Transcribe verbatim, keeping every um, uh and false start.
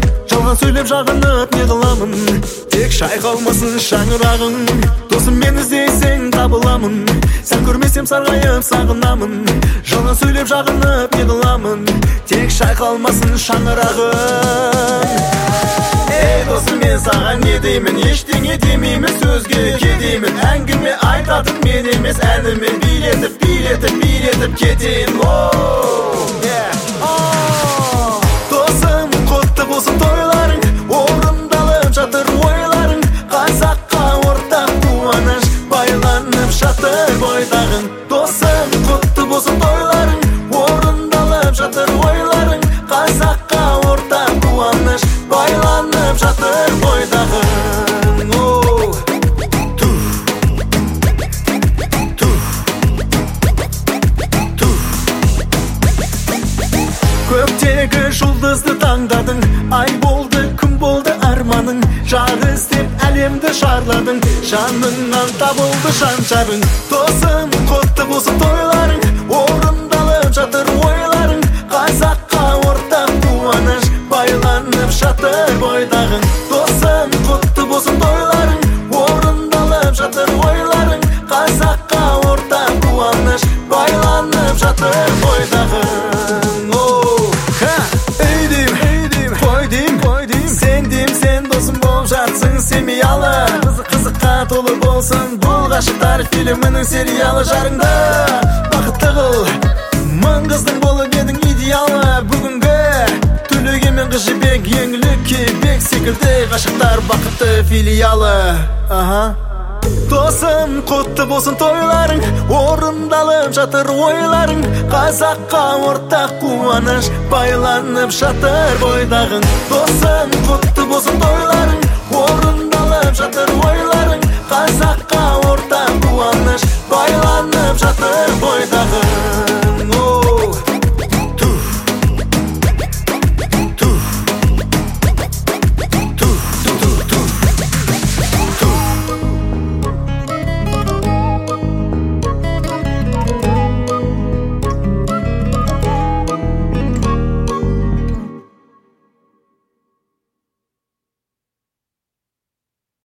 Жалған сөйлеп жағынып не қыламын, тек шайқалмасын шаңырағың. Досым, мен іздейсең табыламын, сән көрмесем сарғайып сағынамын. Жалған сөйлеп жағынып не қыламын, тек шайқалмасын шаңырағың. Ей досым, мен саған не деймін, ештеңе демеймін, сөзге кедеймін. Әңгіме айтатын мен емес, әніме билетіп, билетіп, билетіп кетейін. Досым, құтты болсын тойларың, орындалып жатыр ойларың. Қазаққа ортақ қуаныш, байланып жатыр бойдағың. Досым, құтты болсын тойларың, орындалып жатыр ойларың. Қазаққа ортақ қуаныш, байланып жатыр бойдағың. Көктегі жұлдызды таңдадың, ай болды, күн болды арманың. Жар іздеп әлемді шарладың, жаныңнан табылды шаншарың. Досым, құтты болсын тойларың, орындалып жатыр ойларың. Қазаққа ортақ қуаныш, байланып жатыр бойдағың. Досым, құтты болсын тойларың, орындалып жатыр ойларың. Қазаққа ортақ қуаныш, байланып жатыр бойдағың. Семиялы, қызық қызыққа толы болсын бұл ғашықтар фильмінің сериалы. Жарыңды бақытты қыл, мың қыздың болып едің идеалы. Бүгінгі төлеге мен қыз жібек, еңлік кебек секілді ғашықтар бақытты филиалы. Досым, құтты болсын тойларың, орындалып жатыр ойларың. Қазаққа ортақ қуаныш, байланып жатыр бойдағың. Досым, құтты болсын тойларың, орындалып жатыр ойларың. Қазаққа ортақ қуаныш, байланып жатыр бойдағың.